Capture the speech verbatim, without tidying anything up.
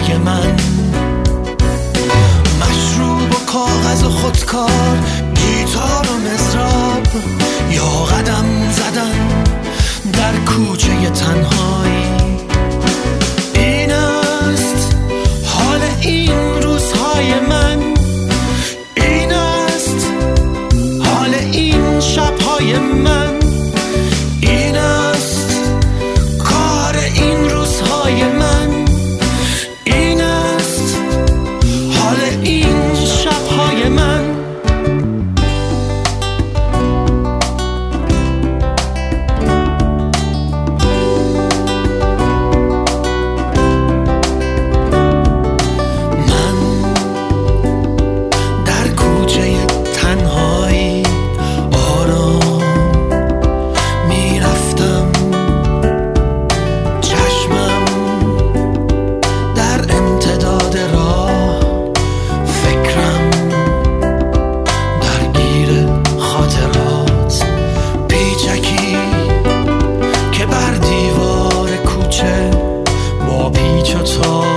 روزهای من، مشروب و کاغذ و خودکار، گیتار و مزراب، یا قدم زدن در کوچه تنهایی. این است حال این روزهای من، این است حال این شبهای من، این است کار این روزهای من، این است حال این شبهای من. Talk